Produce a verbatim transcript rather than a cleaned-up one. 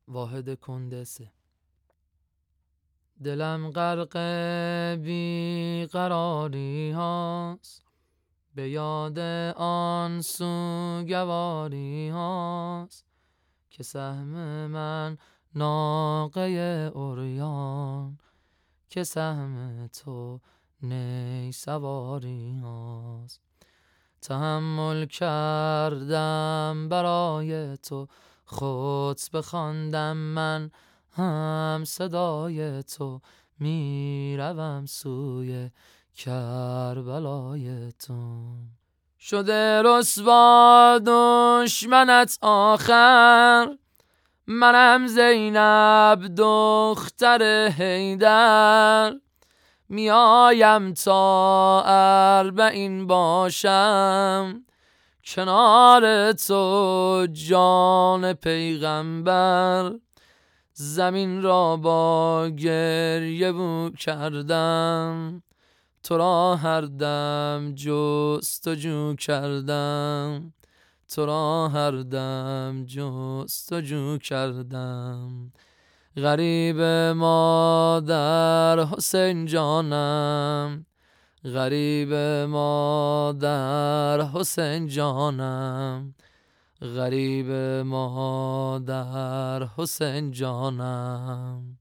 واحد کندسه. دلم غرق بی قراری هاست، به یاد آن سوگواری هاست که سهم من ناقه عریان، که سهم تو نی سواری هاست. تحمل کردم برای تو، خطبه بخواندم من هم صدای تو، میروم سوی کربلای تو. شده رسوا دشمنت آخر، منم زینب دختر حیدر، میایم تا اربعین باشم کنار تو جان پیغمبر. زمین را با گریه بو کردم، تو را هر دم جستجو کردم، تو را هر دم جستجو کردم. غریب مادر حسین جانم، غریب مادر حسین جانم، غریب مادر حسین جانم.